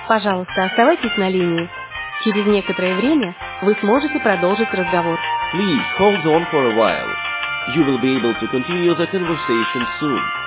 Пожалуйста, оставайтесь на линии. Через некоторое время вы сможете продолжить разговор. Please hold on for a while. You will be able to continue the conversation soon.